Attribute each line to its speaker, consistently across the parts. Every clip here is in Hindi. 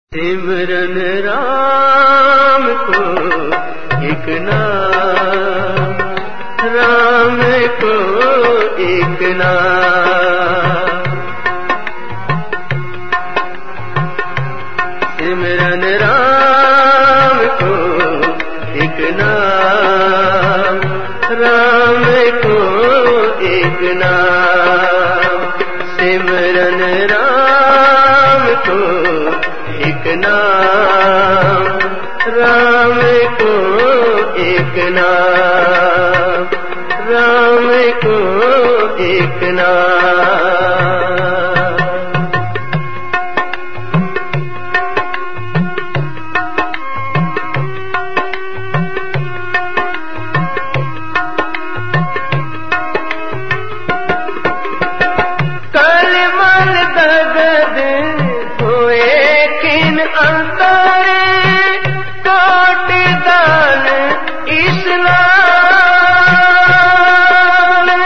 Speaker 1: सिमरन राम को एक नाम, राम को एक नाम। सिमरन राम को एक नाम, राम को एक नाम। सिमरन राम को एक नाम, राम को एक नाम, राम को एक नाम। कलमल दगद होए किन अंतरे, कोट दान इस्लाम।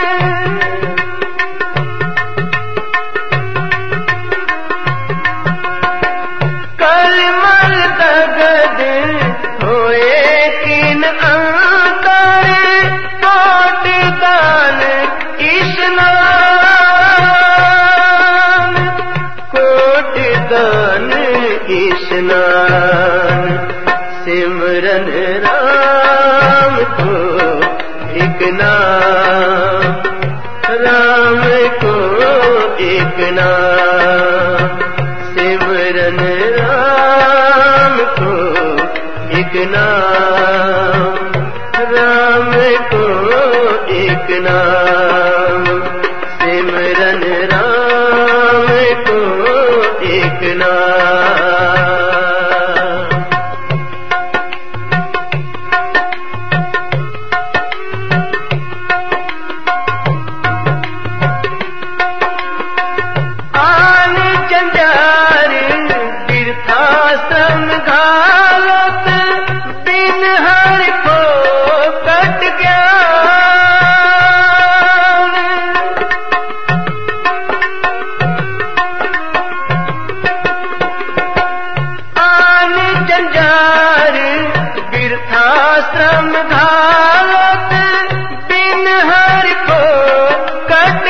Speaker 1: कलमल दगद होए किन अंतरे, कोट दान इस्लाम। कोट दान इस्लाम। सिमरन राम को एक नाम, राम को एक नाम। सिमरन राम को एक नाम, राम को एक नाम। सिमरन राम को एक नाम। आन जंजार तीर्थाश्रम घालत, बिन हर को कट ज्ञान। आन जंजार तीर्थाश्रम घालत, बिन हर को कट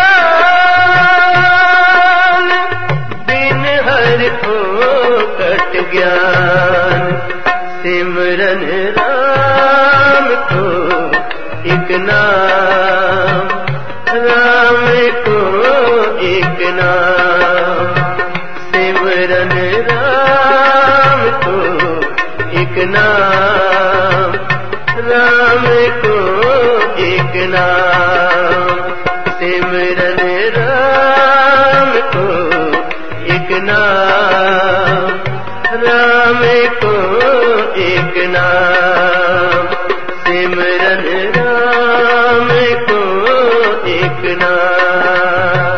Speaker 1: ज्ञान, बिन हर को कट ज्ञान। सिमरन राम को एक नाम, राम को एक नाम। सिमरन राम को एक नाम, राम को एक नाम। सिमरन राम को एक नाम, राम को एक नाम। सिमरन राम को एक नाम।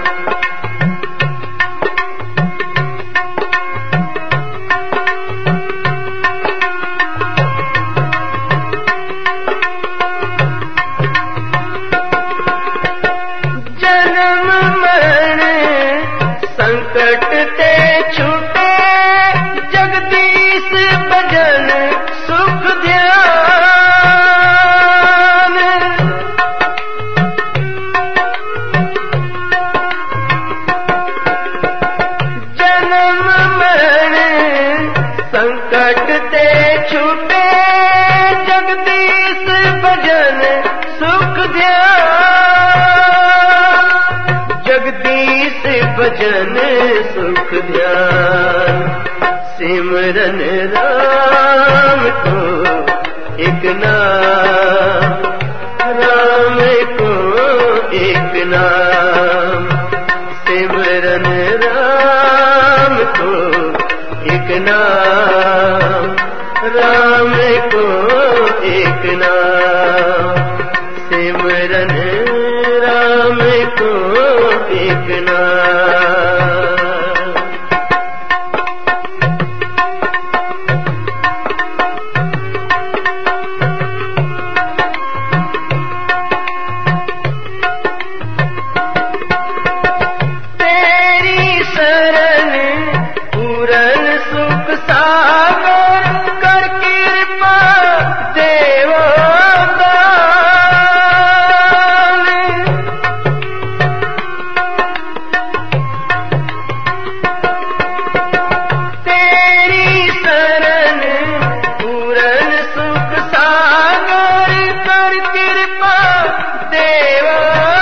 Speaker 1: जन्म मरण संकट ते छूटे, जगदीश भजन सुख ध्यान। जन्म मरण संकट ते छूटे, जगदीश भजन सुख ध्यान। जगदीश भजन सुख ध्यान। सिमरन राम को एक नाम, राम को एक नाम। सिमरन राम को एक नाम, राम को एक नाम। सिमरन राम को एक नाम। तेरी शरण पूरन सुख सागर कर कृपा देवो दान। तेरी शरण पूरन सुख सागर कर कृपा देवो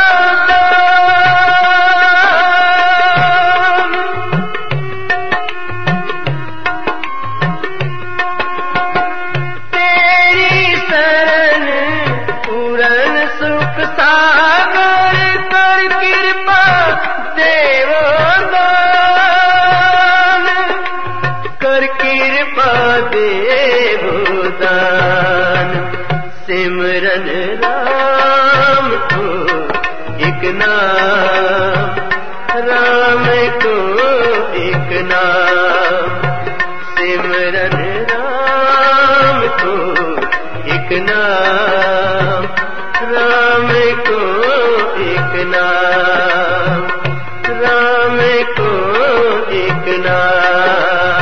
Speaker 1: देवदान। सिमरन राम को एक नाम, राम को एक नाम। सिमरन राम को एक नाम, राम को एक नाम, राम को एक नाम।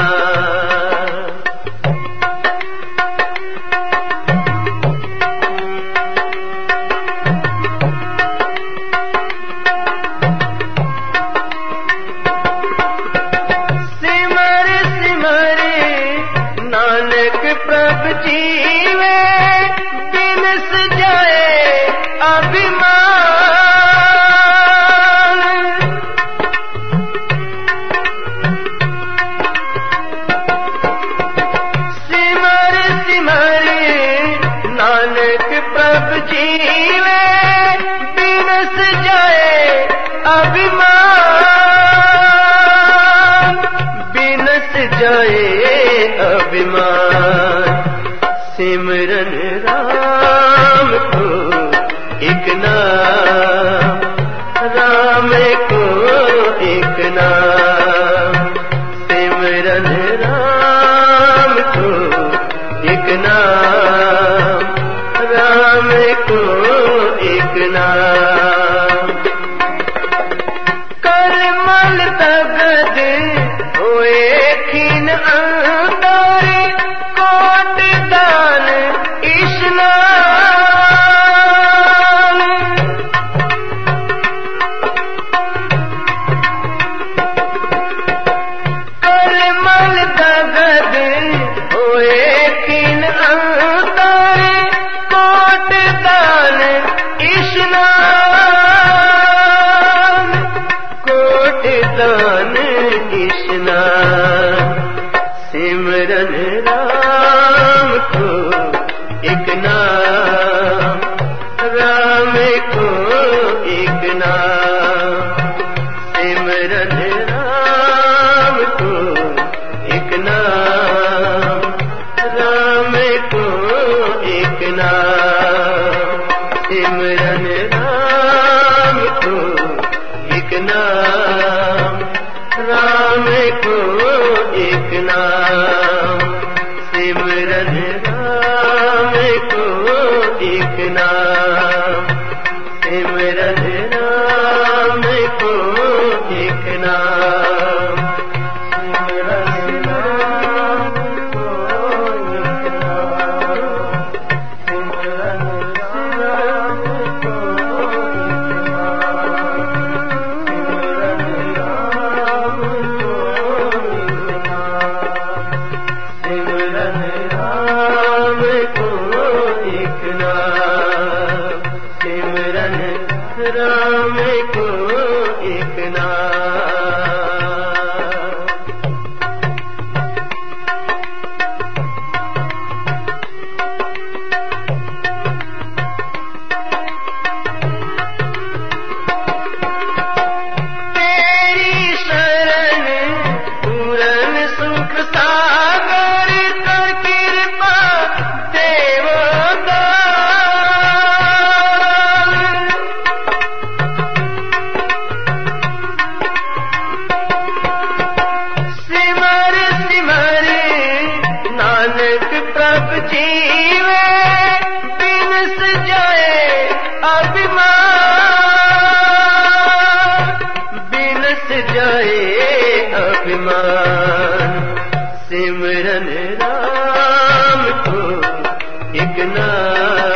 Speaker 1: प्रभु जीवे बिनस जाए अभिमान। सिमर सिमर नानक प्रभु जीवे बिनस जाए अभिमान, बिनस जाए अभिमान। सिमरन राम को एक नाम, राम को एक नाम। सिमरन राम को एक नाम, राम को एक नाम। करमल तगद होए खिन अंतर, कोट दान स्नान। करमल तगद होए खिन अंतर, कोट दान स्नान, कोट दान स्नान। सिमरन राम को एक नाम, राम को एक नाम। सिमरन राम को एक नाम, राम को एक नाम। सिमरन राम को एक नाम, राम को एक नाम। सिमरन राम को एक नाम, सिमरन राम को एक नाम। सिमरन राम को एक नाम, सिमरन राम को एक नाम, सिमरन राम को एक नाम। सिमरन राम को एक नाम